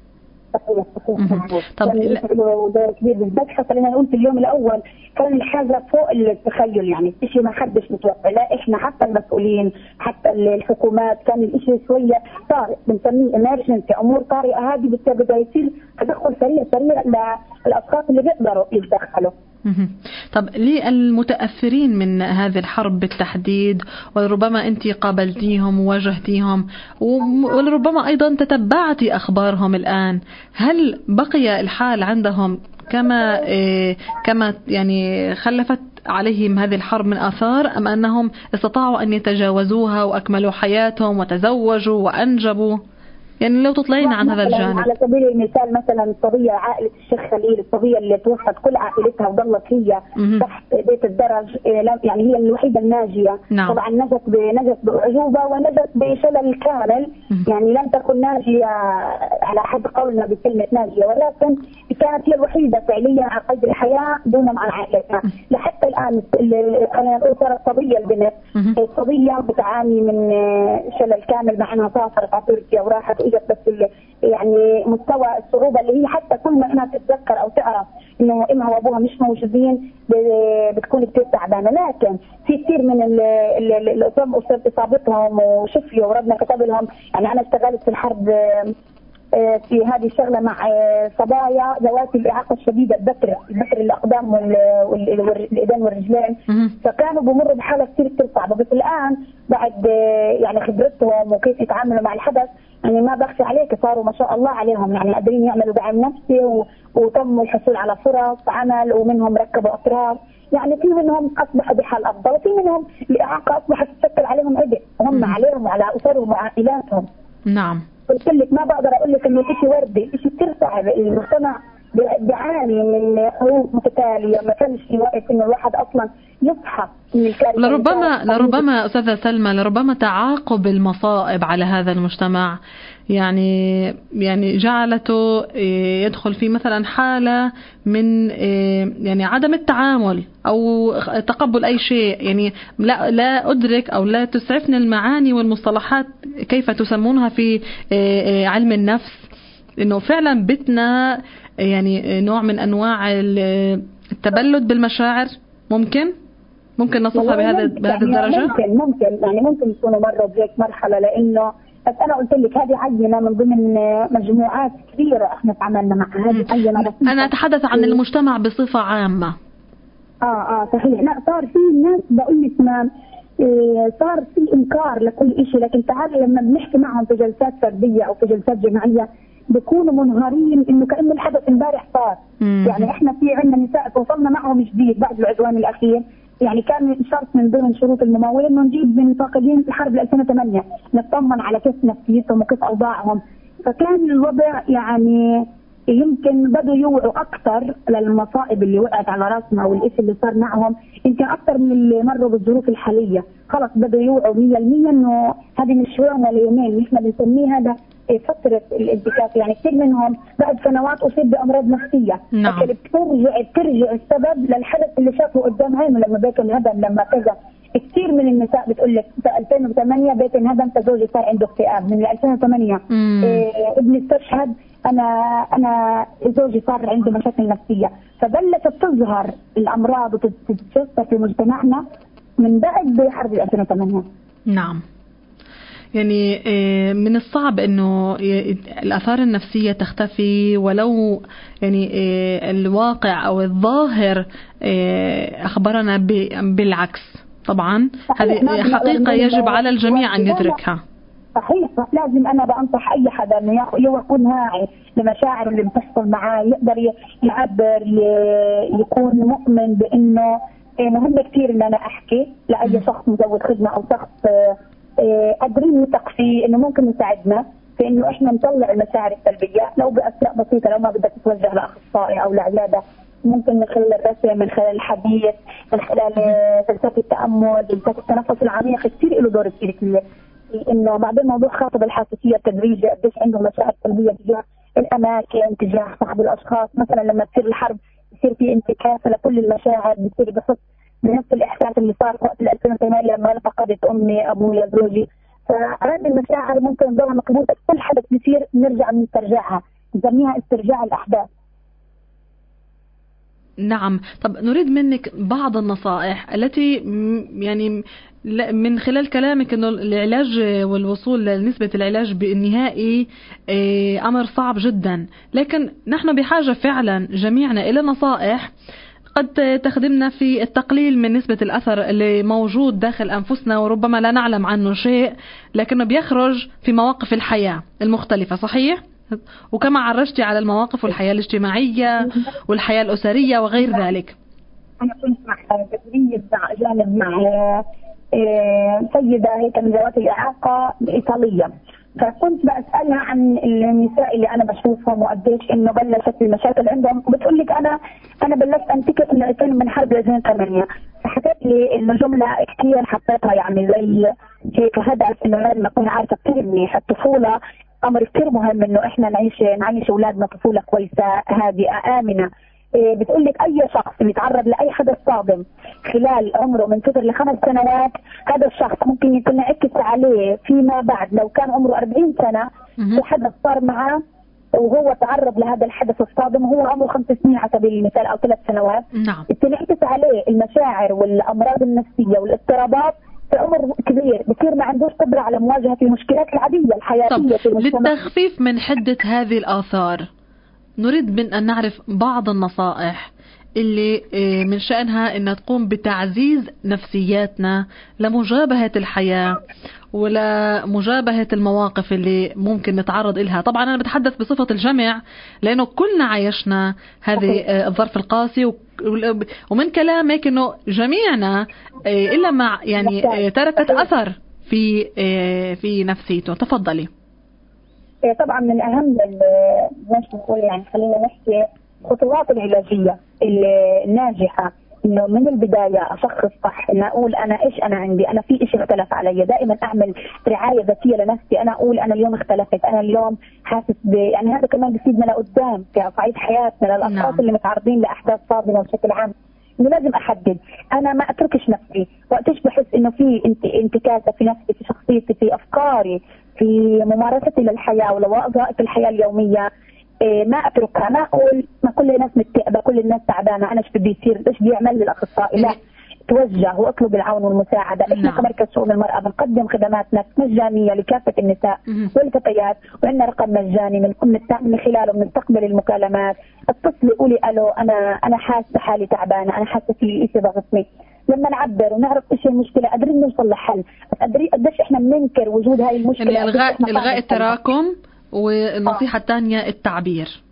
طب ده كبير بالذات. خلينا نقول في اليوم الأول كان الحاجة فوق التخيل، يعني الشيء ما حدش متوقع، لا إحنا حتى المسؤولين حتى الحكومات كان الشيء شوية طارئ، بنسميه emergency، أمور طارئة هذه بدأ يصير تدخل سريع للأشخاص اللي بيقدروا يتدخلوا. طب للمتأثرين من هذه الحرب بالتحديد، وربما أنت قابلتيهم وواجهتيهم ولربما أيضا تتبعتي أخبارهم الآن، هل بقي الحال عندهم كما يعني خلفت عليهم هذه الحرب من آثار، أم أنهم استطاعوا أن يتجاوزوها وأكملوا حياتهم وتزوجوا وأنجبوا؟ يعني لو تطلعين عن هذا الجانب. على سبيل المثال مثلا الصبية عائلة الشيخ خليل، الصبية اللي توفت كل عائلتها وظلت هي تحت بيت الدرج، يعني هي الوحيدة الناجية. نعم. طبعا نجت بأعجوبة ونجت بشلل كامل، يعني لم تكن ناجية على حد قولنا بكلمة ناجية، ولكن كانت هي الوحيدة فعليا على قيد الحياة دون عن عائلتها. لحتى الآن خلينا نقول صارت صبية البنت، الصبية بتعاني من شلل كامل مع انها سافرت على تركيا وراحت اجت، بس يعني مستوى الصعوبه اللي هي حتى كل ما انها تتذكر او تعرف انه امها وابوها مش موجودين بتكون كثير تعبانه. لكن في كثير من اللي اصابتهم وشفيوا وربنا كتب لهم، يعني انا اشتغلت في الحرب في هذه الشغله مع صبايا ذوات الاعاقه الشديده، البتر الاقدام والايدين والرجلين، فكانوا بمروا بحاله كثير صعبه. بس الان بعد يعني خبرتهم وكيف يتعاملوا مع الحدث، يعني ما بخشى عليك، صاروا ما شاء الله عليهم يعني قادرين يعملوا دعم نفسي وتم الحصول على فرص عمل، ومنهم ركبوا اطراف، يعني في منهم اصبحوا بحال افضل، وفي منهم الاعاقه اصبحت تشكل عليهم عبء هم عليهم وعلى اسرهم وعائلاتهم. نعم. قلت لك ما بقدر اقول لك انه شيء وردي، شيء كثير صعب. المجتمع بيعاني من حروب متتاليه، ما كانش في وقت انه الواحد اصلا يصحى من الكارثه. لربما استاذه سلمى، لربما تعاقب المصائب على هذا المجتمع يعني جعلته يدخل في مثلا حالة من يعني عدم التعامل أو تقبل أي شيء، يعني لا أدرك أو لا تسعفني المعاني والمصطلحات كيف تسمونها في علم النفس، إنه فعلا بتنا يعني نوع من أنواع التبلد بالمشاعر. ممكن نصفها بهذه الدرجة. ممكن يكونوا مروا بهيك مرحلة، لأنه بس أنا قلت لك هذه عينة من ضمن مجموعات كثيرة إحنا تعاملنا معها. هذه عينة بسيطة. أنا أتحدث عن المجتمع بصفة عامة. صحيح. لا صار في ناس بقول لك ما صار في إنكار لكل شيء، لكن تعالي لما بنحكي معهم في جلسات فردية أو في جلسات جماعية بيكونوا منهارين إنه كأن الحدث امبارح صار. يعني إحنا في عندنا نساء توصلنا معهم جديد بعد العدوان الأخير، يعني كان شرط من ضمن شروط الممول انه نجيب من فاقدين الحرب 2008 نطمن على كيف نفسيتهم وكيف اوضاعهم. فكان الوضع يعني يمكن بدوا يوعوا اكثر للمصائب اللي وقعت على راسنا والشيء اللي صار معهم، يمكن اكثر من اللي مروا بالظروف الحاليه. خلص بدوا يوعوا 100% انه هذه مش يوم ولا يومين، نحن بنسميه هذا فتره الانتكاسه. يعني كثير منهم بعد سنوات اصيب بامراض نفسيه. نعم. بترجع السبب للحدث اللي شافه قدام عينه، لما بيت انهدم، لما كذا. كثير من النساء بتقول لك في 2008 بيت انهدم فزوجي صار عنده اكتئاب. من 2008 ابني استشهد، انا زوجي صار عنده مشاكل نفسيه. فبلشت تظهر الامراض وتتجسد في مجتمعنا من بعد حرب 2008. نعم. يعني من الصعب انه الاثار النفسيه تختفي، ولو يعني الواقع او الظاهر اخبرنا بالعكس. طبعا هذه حقيقه يجب على الجميع ان يدركها. صحيح. لازم انا بنصح اي حدا انه يكون واعي لمشاعر اللي بتحصل معاه، يقدر يعبر، يكون مؤمن بانه مهم كثير ان انا احكي لاي شخص مزود خدمه او شخص قادرين نثق فيه انه ممكن يساعدنا في انه احنا نطلع المشاعر السلبيه لو باشياء بسيطه. لو ما بدك تتوجه لاخصائي او لعياده، ممكن من خلال الرسم، من خلال الحديث، من خلال جلسات التامل، جلسات التنفس العميق. كثير له دور كثير كبير. انه بعدين موضوع خاطب الحساسيه التدريجيه، قديش عندهم مشاعر سلبيه تجاه الاماكن، تجاه صاحب الاشخاص. مثلا لما تصير الحرب يصير في انتكاسه لكل المشاعر، بصير بحس بنفس الاحساس اللي صار وقت 2008 لما انا فقدت امي، ابويا، زوجي. فهذه المشاعر ممكن نضلها مكبوته، كل حدث بيصير نرجع نسترجعها، نسميها استرجاع الاحداث. نعم. طب نريد منك بعض النصائح التي يعني من خلال كلامك انه العلاج والوصول لنسبة العلاج بالنهائي امر صعب جدا، لكن نحن بحاجة فعلا جميعنا الى نصائح قد تخدمنا في التقليل من نسبة الأثر اللي موجود داخل أنفسنا وربما لا نعلم عنه شيء، لكنه بيخرج في مواقف الحياة المختلفة. صحيح؟ وكما عرجتي على المواقف والحياة الاجتماعية والحياة الأسرية وغير ذلك. أنا كنت مع تدريب مع جانب مع سيدة هيك من ذوات الإعاقة إيطالية، فكنت بسألها عن النساء اللي أنا بشوفهم وقديش إنه بلشت المشاكل عندهم، وبتقول لك أنا بلشت أنتكس من حرب 2008. فحكيت لي إنه جملة كثير حطيتها يعني زي هيك هدف إنه لازم أكون عارفة كثير منيح الطفولة أمر كثير مهم، إنه إحنا نعيش أولادنا طفولة كويسة هادئة آمنة. بتقول لك أي شخص بيتعرض لأي حدث صادم خلال عمره من 0 ل5 سنوات، هذا الشخص ممكن يكون يعكس عليه فيما بعد لو كان عمره 40 سنة في حدث صار معه وهو تعرض لهذا الحدث الصادم وهو عمره 5 سنين على سبيل المثال أو 3 سنوات. نعم. بتنعكس عليه المشاعر والأمراض النفسية والاضطرابات في عمر كبير، بصير ما عندوش قدرة على مواجهة المشكلات العادية الحياتية في المجتمع. للتخفيف من حدة هذه الآثار نريد من أن نعرف بعض النصائح اللي من شأنها أن تقوم بتعزيز نفسياتنا لمجابهة الحياة ولمجابهة المواقف اللي ممكن نتعرض إلها. طبعا أنا بتحدث بصفة الجمع لأنه كلنا عايشنا هذه الظرف القاسي، ومن كلامك أنه جميعنا إلا مع يعني تركت أثر في نفسيته. تفضلي. طبعا من أهم مش نقول يعني خلينا نحكي خطوات العلاجية الناجحة، إنه من البداية أشخص صح، إن أقول أنا إيش أنا عندي، أنا في إشي اختلف علي. دائما أعمل رعاية ذاتية لنفسي، أنا أقول أنا اليوم اختلفت، أنا اليوم حاسس يعني هذا كمان بيفيدنا لقدام في صعيد حياتنا للأشخاص اللي متعرضين لأحداث صادمة بشكل عام. إنه لازم أحدد، أنا ما أتركش نفسي وقتش بحس إنه في انتكاسة في نفسي، في شخصيتي، في أفكاري، في ممارستي للحياة ولوظائف الحياة اليومية، ما أتركها. ما أقول ما كل الناس متعبة، كل الناس تعبانة، أنا إيش بدي يصير، إيش بدي أعمل للأخصائي؟ لا، توجه واطلب العون والمساعدة. إحنا كمركز شؤون المرأة بنقدم خدماتنا مجانية لكافة النساء والفتيات، وعندنا رقم مجاني من خلاله بنستقبل المكالمات. اتصلي قولي ألو أنا حاسة حالي تعبانة، أنا حاسة في إشي ضغطني. لما نعبر ونعرف إيش المشكلة قادرين نوصل لحل. بس قديش إحنا بننكر وجود هاي المشكلة. يعني إلغاء التراكم، والنصيحة الثانية التعبير.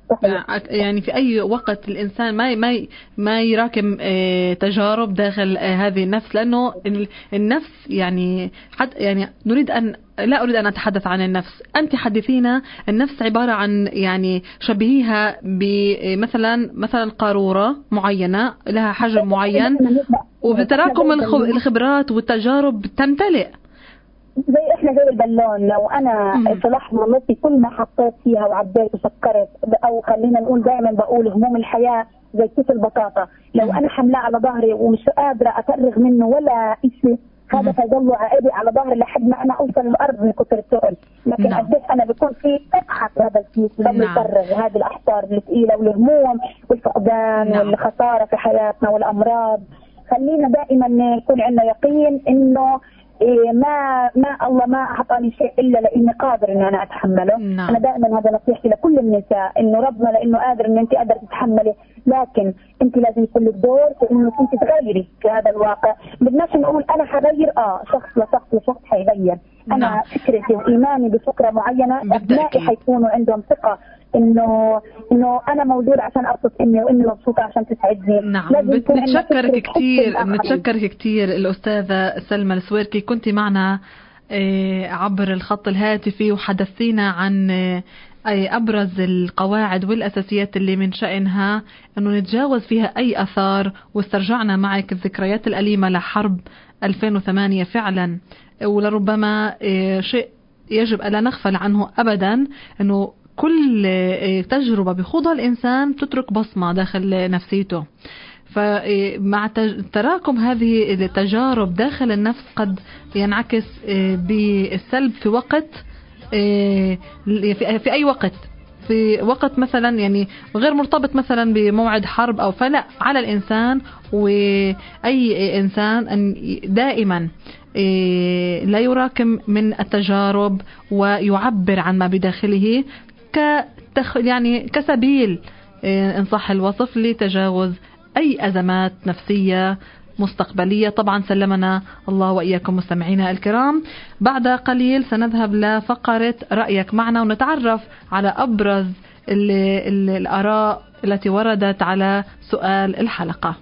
يعني في أي وقت الإنسان ما يراكم تجارب داخل هذه النفس، لأنه النفس يعني نريد أن لا أريد أن أتحدث عن النفس، أنت حدثينا. النفس عبارة عن يعني شبهيها بمثلا قارورة معينة لها حجم معين، وبتراكم الخبرات والتجارب تمتلئ. احنا زي البالون، لو انا في لحظه نصي كل ما حطيت فيها وعديت وسكرت، او خلينا نقول دائما بقول هموم الحياه زي كيس البطاطا، لو انا حملاه على ظهري ومش قادره افرغ منه ولا شيء، هذا فيضل عائدي على ظهري لحد ما انا اوصل الارض من كثر الثقل. لكن قديش انا بكون في فتحه في هذا الكيس بضل يفرغ هذه الاحجار الثقيله والهموم والفقدان والخساره في حياتنا والامراض. خلينا دائما يكون عندنا يقين انه ما الله ما أعطاني شيء إلا لأني قادر إن أنا أتحمله. أنا دائما هذا نصيحتي لكل النساء، إنه ربنا لأنه قادر إن أنت قادر تتحملي، لكن أنت لازم يكون لك دور في إنه أنت تغيري في هذا الواقع. بدناش نقول أنا حغير، شخص لشخص حيغير. أنا فكرتي وإيماني بفكرة معينة، أبنائي حيكونوا عندهم ثقة إنه أنا موجود عشان أبسط إني وإني مبسوطة عشان تسعدني. بنتشكرك كتير الأستاذة سلمى السويركي، كنت معنا عبر الخط الهاتفي وحدثينا عن أبرز القواعد والأساسيات اللي من شأنها أنه نتجاوز فيها أي أثار، واسترجعنا معك الذكريات الأليمة لحرب 2008 فعلا. ولربما شيء يجب ألا نغفل عنه أبدا، أنه كل تجربة بخوضها الإنسان تترك بصمة داخل نفسيته. فمع تراكم هذه التجارب داخل النفس قد ينعكس بالسلب في وقت في أي وقت، في وقت مثلا يعني غير مرتبط مثلا بموعد حرب أو فلا، على الإنسان وأي إنسان أن دائما لا يراكم من التجارب ويعبر عن ما بداخله يعني كسبيل إن صح الوصف لتجاوز أي أزمات نفسية مستقبلية. طبعا سلمنا الله وإياكم مستمعينا الكرام. بعد قليل سنذهب لفقرة رأيك معنا ونتعرف على أبرز الآراء التي وردت على سؤال الحلقة.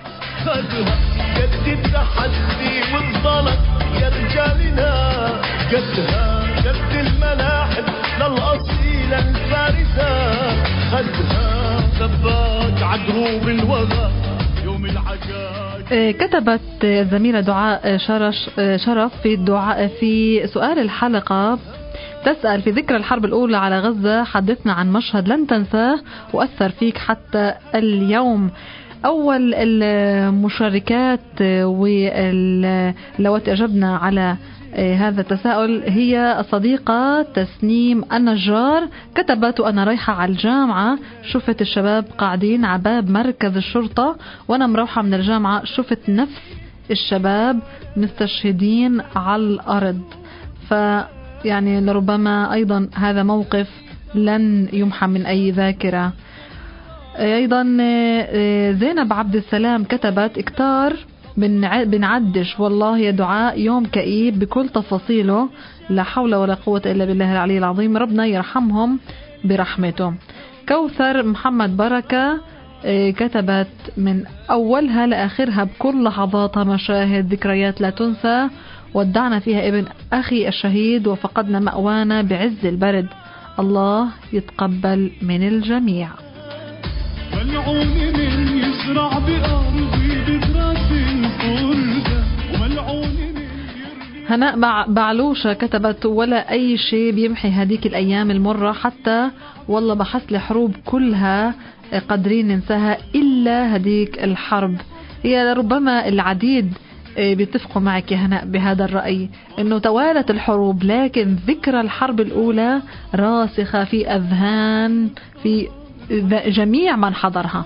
قد التحدي والضلط يا رجالنا، قد الملاحب للأصيلة الفارسة، خدها ثبات عدروب الوغى يوم العجاج. كتبت الزميلة دعاء شرف في سؤال الحلقة تسأل: في ذكرى الحرب الأولى على غزة حدثنا عن مشهد لن تنساه وأثر فيك حتى اليوم. أول المشاركات واللواتي أجبنا على هذا التساؤل هي الصديقة تسنيم النجار. كتبت: وأنا رايحة على الجامعة شفت الشباب قاعدين على باب مركز الشرطة، وأنا مروحة من الجامعة شفت نفس الشباب مستشهدين على الأرض. فيعني لربما أيضا هذا موقف لن يمحى من أي ذاكرة. أيضا زينب عبد السلام كتبت: اكتار بنعدش والله يا دعاء يوم كئيب بكل تفاصيله، لا حول ولا قوة إلا بالله العلي العظيم، ربنا يرحمهم برحمته. كوثر محمد بركة كتبت: من أولها لآخرها بكل لحظاتها مشاهد ذكريات لا تنسى، ودعنا فيها ابن أخي الشهيد وفقدنا مأوانا بعز البرد، الله يتقبل من الجميع. ملعون من يزرع بأرضي بذرة الخلدة، وملعون من هناء بعلوشة كتبت: ولا أي شيء بيمحي هذيك الأيام المرة، حتى والله بحث الحروب كلها قادرين ننساها إلا هذيك الحرب. هي ربما العديد بيتفقوا معك يا هناء بهذا الرأي، إنه توالت الحروب لكن ذكرى الحرب الأولى راسخة في أذهان في جميع من حضرها.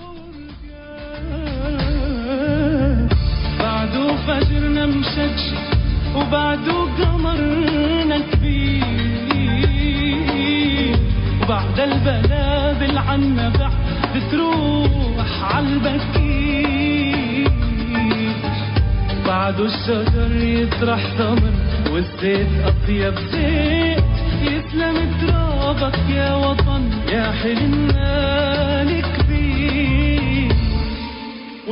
بعده فجرنا مشجش وبعده قمرنا كبير، وبعد البلابل عنا بعد تروح عالبكير، بعده الشجر يطرح ثمر والزيت أطيب زيت، يسلم ترابك يا وطن يا حلمنا.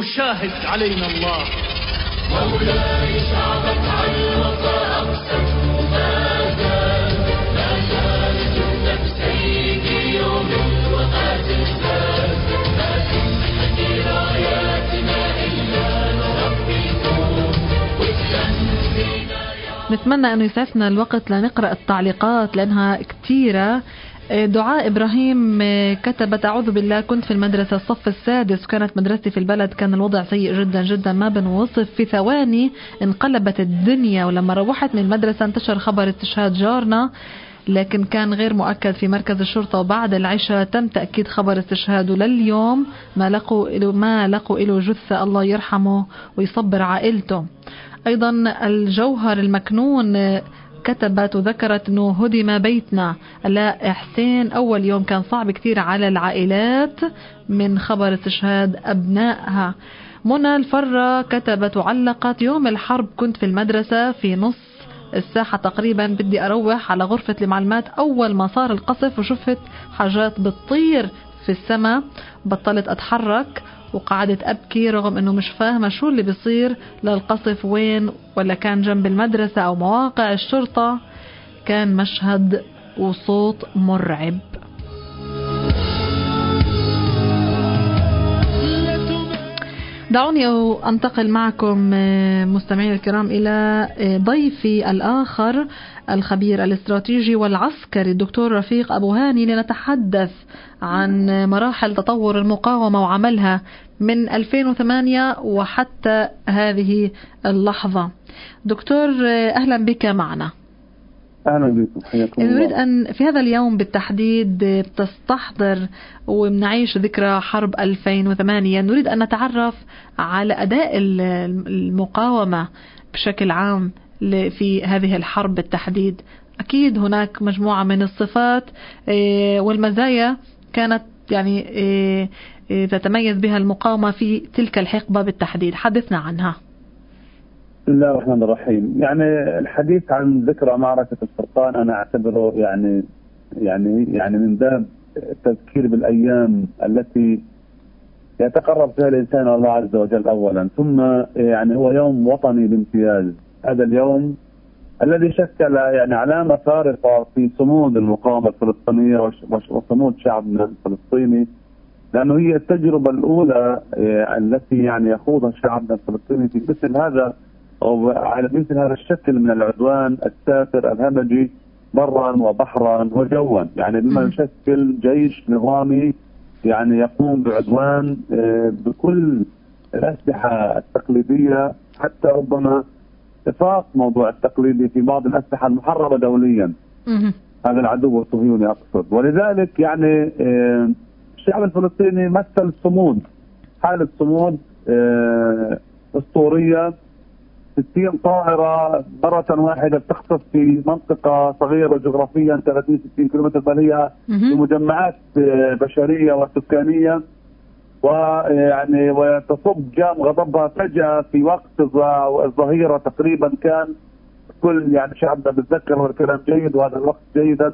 وشاهد علينا الله. مولاي شعبك على الوفاء أقسم ما زال جندك سيدي يوم الوقات الزاد ما كنت في راياتنا إلا نربيكم نتمنى أنه يسعفنا الوقت لنقرأ التعليقات لأنها كتيرة. دعاء إبراهيم كتبت: أعوذ بالله، كنت في المدرسة الصف السادس وكانت مدرستي في البلد، كان الوضع سيء جدا جدا ما بنوصف، في ثواني انقلبت الدنيا، ولما روحت من المدرسة انتشر خبر استشهاد جارنا لكن كان غير مؤكد في مركز الشرطة، وبعد العشاء تم تأكيد خبر استشهاده. لليوم ما لقوا له جثة، الله يرحمه ويصبر عائلته. أيضا الجوهر المكنون كتبت وذكرت أنه هدم بيتنا. لا حسين، أول يوم كان صعب كتير على العائلات من خبر استشهاد أبنائها. منى الفرة كتبت وعلقت: يوم الحرب كنت في المدرسة في نص الساحة تقريبا، بدي أروح على غرفة المعلومات، أول ما صار القصف وشفت حاجات بتطير في السماء بطلت أتحرك وقعدت أبكي رغم أنه مش فاهمة شو اللي بيصير، للقصف وين ولا كان جنب المدرسة أو مواقع الشرطة. كان مشهد وصوت مرعب. دعوني أنتقل معكم مستمعين الكرام إلى ضيفي الآخر الخبير الاستراتيجي والعسكري الدكتور رفيق أبو هاني، لنتحدث عن مراحل تطور المقاومة وعملها من 2008 وحتى هذه اللحظة. دكتور أهلا بك معنا. أهلا بكم، حياكم الله. نريد أن في هذا اليوم بالتحديد بتستحضر وبنعيش ذكرى حرب 2008، نريد أن نتعرف على أداء المقاومة بشكل عام في هذه الحرب بالتحديد. أكيد هناك مجموعة من الصفات والمزايا كانت يعني تتميز بها المقاومة في تلك الحقبة بالتحديد، حدثنا عنها. بسم الله الرحمن الرحيم. يعني الحديث عن ذكرى معركة الفرقان أنا أعتبره يعني من باب التذكير بالأيام التي يتقرب فيها الإنسان إلى الله عز وجل أولا، ثم يعني هو يوم وطني بامتياز. هذا اليوم الذي شكل يعني علامة فارقة في صمود المقاومة الفلسطينية وصمود شعبنا الفلسطيني، لأنه هي التجربة الأولى التي يعني يخوضها شعبنا الفلسطيني في مثل هذا أو على مثل هذا الشكل من العدوان السافر الهمجي برا وبحرا وجوا، يعني بما يشكل جيش نظامي يعني يقوم بعدوان بكل الأسلحة التقليدية، حتى ربما إفاق موضوع التقليدي في بعض الأسلحة المحرمة دوليا. هذا العدو الصهيوني أقصد. ولذلك يعني الشعب الفلسطيني مثل صمود، حالة صمود أسطورية. 60 طائرة مرة واحدة بتخطف في منطقة صغيرة جغرافيا 30-60 كيلومتر، بل هي مجمعات بشرية وسكانية، ويعني وتصب جام غضبها فجأة في وقت الظهيرة تقريبا. كان كل يعني شعبنا بتذكر الكلام جيد وهذا الوقت جيدا.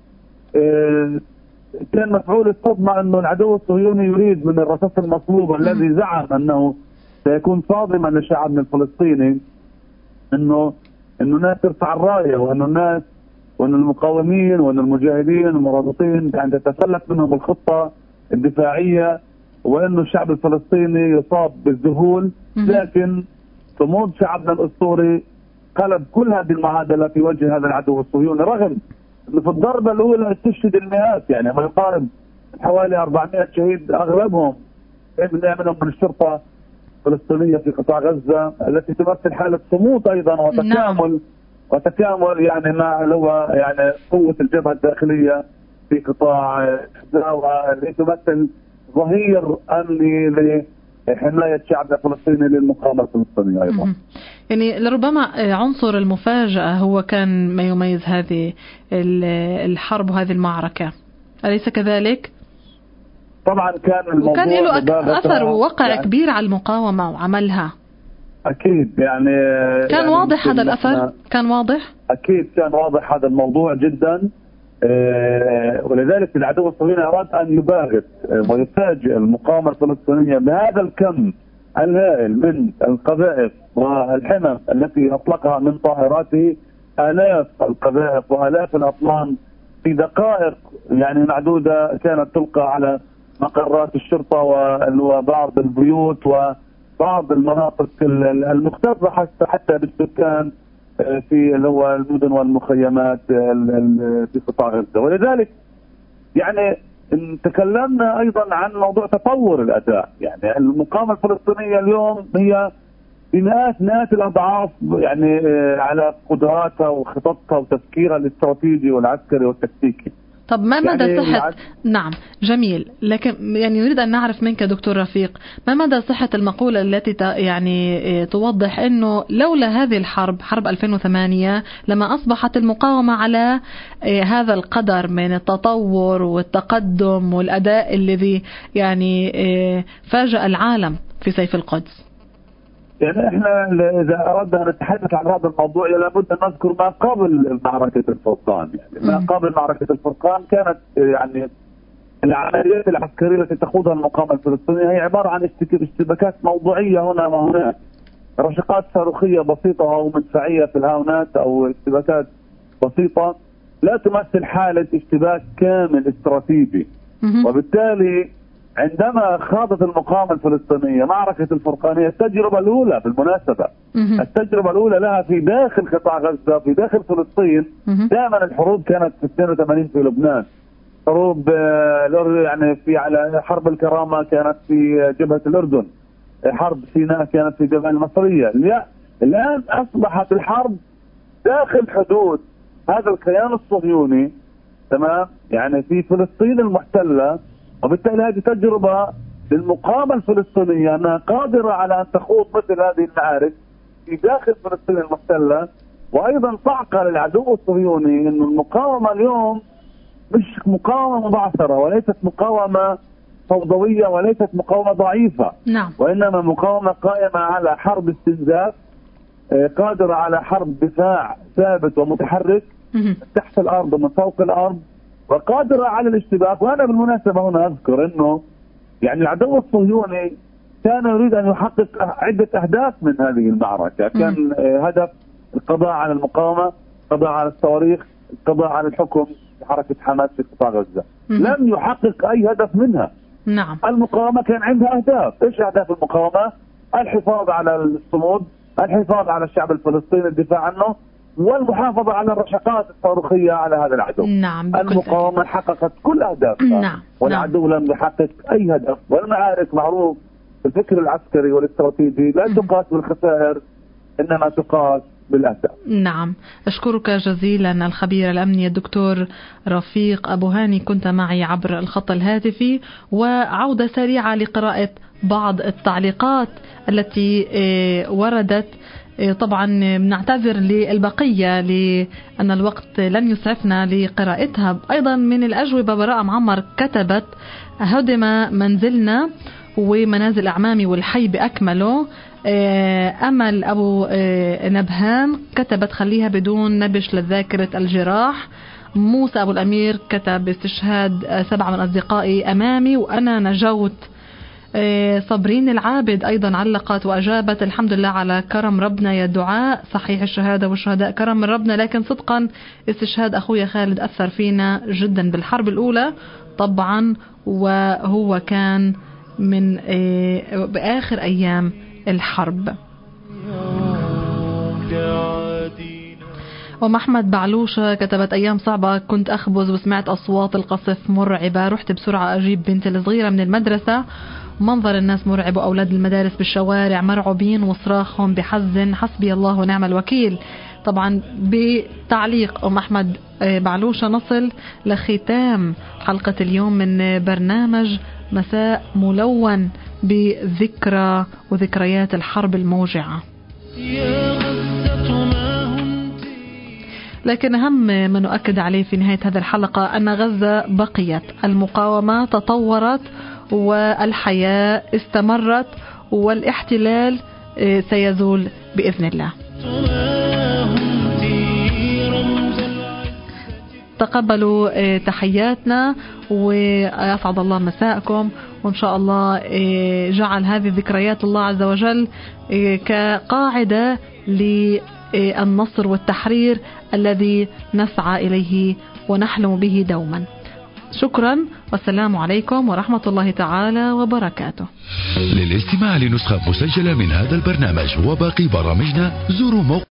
كان مفعول الصدمة انه العدو الصهيوني يريد من الرصاص المصلوب الذي زعم انه سيكون صادما لشعبنا الفلسطيني انه الناس ترفع الراية، وانه الناس وان المقاومين وان المجاهدين المرابطين يعني تتفلت منهم الخطة الدفاعية، وانه الشعب الفلسطيني يصاب بالذهول. لكن صمود شعبنا الاسطوري قلب كل هذه المعادلة في وجه هذا العدو الصهيوني، رغم انه في الضربة الاولى استشهد المئات، يعني ما يقارب حوالي 400 شهيد، اغلبهم منهم من الشرطة الفلسطينية في قطاع غزة، التي تمثل حالة صمود ايضا وتكامل يعني مع يعني قوة الجبهة الداخلية في قطاع غزة، والتي تمثل ظهير امني لحماية شعبنا الفلسطيني للمقاومة الفلسطينية ايضا. يعني لربما عنصر المفاجأة هو كان ما يميز هذه الحرب وهذه المعركة، أليس كذلك؟ طبعا كان الموضوع وكان له أثر ووقع يعني كبير على المقاومة وعملها. أكيد يعني كان يعني واضح هذا الأثر، كان واضح؟ أكيد كان واضح هذا الموضوع جدا. ولذلك العدو الصهيوني أراد أن يباغت ويفاجئ المقاومة الفلسطينية بهذا الكم الهائل من القذائف والحمم التي أطلقها من طائراته، آلاف القذائف وآلاف الأطلان في دقائق يعني معدودة كانت تلقى على مقرات الشرطة وبعض البيوت وبعض المناطق المكتظة حتى بالسكان في اللي هو المدن والمخيمات في قطاع غزة. ولذلك يعني تكلمنا ايضا عن موضوع تطور الاداء. يعني المقاومه الفلسطينيه اليوم هي بمئات الاضعاف يعني على قدراتها وخططها وتفكيرها الاستراتيجي والعسكري والتكتيكي. طب ما مدى يعني صحة نعم جميل، لكن يعني نريد أن نعرف منك دكتور رفيق ما مدى صحة المقولة التي يعني توضح أنه لولا هذه الحرب، حرب 2008، لما أصبحت المقاومة على هذا القدر من التطور والتقدم والأداء الذي يعني فاجأ العالم في سيف القدس؟ يعني احنا اذا اردنا ان نتحدث عن هذا الموضوع لابد ان نذكر ما قبل معركه الفرقان. يعني ما قبل معركه الفرقان كانت يعني العمليات العسكريه التي تخوضها المقاومه الفلسطينيه هي عباره عن اشتباكات موضوعيه هنا وهناك، رشقات صاروخيه بسيطه او مدفعيه في الهاونات او اشتباكات بسيطه لا تمثل حاله اشتباك كامل استراتيجي. وبالتالي عندما خاضت المقاومة الفلسطينية معركة الفرقان، هي التجربة الأولى بالمناسبة، التجربة الأولى لها في داخل قطاع غزة في داخل فلسطين. دائما الحروب كانت في 82 في لبنان، حروب يعني في على حرب الكرامة كانت في جبهة الأردن، حرب سيناء كانت في جبهة المصرية. الآن أصبحت الحرب داخل حدود هذا الكيان الصهيوني، تمام، يعني في فلسطين المحتلة. وبالتالي هذه تجربة للمقاومة الفلسطينية أنها قادرة على أن تخوض مثل هذه المعارك في داخل فلسطين المحتلة. وأيضا تعقل العدو الصهيوني أن المقاومة اليوم مش مقاومة مبعثرة، وليست مقاومة فوضوية، وليست مقاومة ضعيفة. نعم. وإنما مقاومة قائمة على حرب استنزاف، قادرة على حرب دفاع ثابت ومتحرك تحت الأرض ومن فوق الأرض، وقادرة على الاشتباك. وأنا بالمناسبة هنا أذكر أنه يعني العدو الصهيوني كان يريد أن يحقق عدة أهداف من هذه المعركة. كان هدف القضاء على المقاومة، القضاء على الصواريخ، القضاء على الحكم في حركة حماس في قطاع غزة. لم يحقق أي هدف منها. نعم. المقاومة كان عندها أهداف. إيش أهداف المقاومة؟ الحفاظ على الصمود، الحفاظ على الشعب الفلسطيني، الدفاع عنه، والمحافظة على الرشقات الصاروخية على هذا العدو. نعم. المقاومة حققت كل أهدافها. نعم. والعدو لم يحقق أي هدف. والمعارك معروف الفكر العسكري والاستراتيجي لا تقاس بالخسائر، إنما تقاس بالأهداف. نعم. أشكرك جزيلا الخبير الأمني الدكتور رفيق أبو هاني، كنت معي عبر الخط الهاتفي. وعودة سريعة لقراءة بعض التعليقات التي وردت. طبعا نعتذر للبقية لأن الوقت لن يسعفنا لقراءتها. أيضا من الأجوبة براء معمر كتبت: هدم منزلنا ومنازل أعمامي والحي بأكمله. أمل أبو نبهان كتبت: خليها بدون نبش للذاكرة الجراح. موسى أبو الأمير كتب: استشهاد 7 من أصدقائي أمامي وأنا نجوت. صبرين العابد أيضا علقت وأجابت: الحمد لله على كرم ربنا يا دعاء، صحيح الشهادة والشهداء كرم من ربنا، لكن صدقا استشهاد أخويا خالد أثر فينا جدا بالحرب الأولى طبعا، وهو كان من بآخر أيام الحرب. ومحمد بعلوشة كتبت: أيام صعبة، كنت أخبز وسمعت أصوات القصف مرعبة، رحت بسرعة أجيب بنتي الصغيرة من المدرسة، منظر الناس مرعب وأولاد المدارس بالشوارع مرعوبين وصراخهم بحزن، حسبي الله ونعم الوكيل. طبعا بتعليق أم أحمد بعلوشة نصل لختام حلقة اليوم من برنامج مساء ملون بذكرى وذكريات الحرب الموجعة. لكن أهم ما نؤكد عليه في نهاية هذه الحلقة أن غزة بقيت، المقاومة تطورت والحياة استمرت والاحتلال سيزول بإذن الله. تقبلوا تحياتنا وأسعد الله مساءكم، وإن شاء الله جعل هذه ذكريات الله عز وجل كقاعدة للنصر والتحرير الذي نسعى إليه ونحلم به دوما. شكرا والسلام عليكم ورحمة الله تعالى وبركاته. للاستماع لنسخة مسجلة من هذا البرنامج وباقي برامجنا زوروا موقع